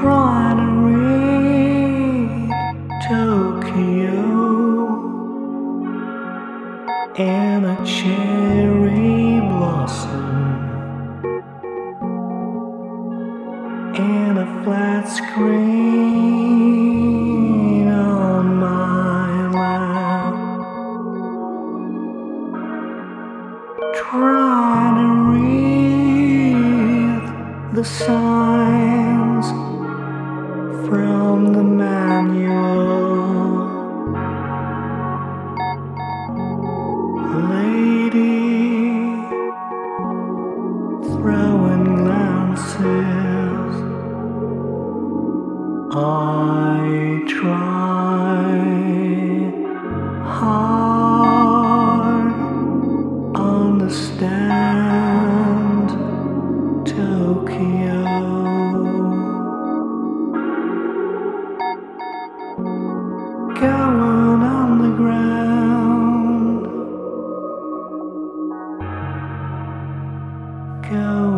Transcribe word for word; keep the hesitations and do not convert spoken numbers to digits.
trying to read Tokyo and a cherry blossom and a flat screen on my lap, trying to read the signs from the manual. Lady throwing glances, I try hard understand Tokyo. Going underground, go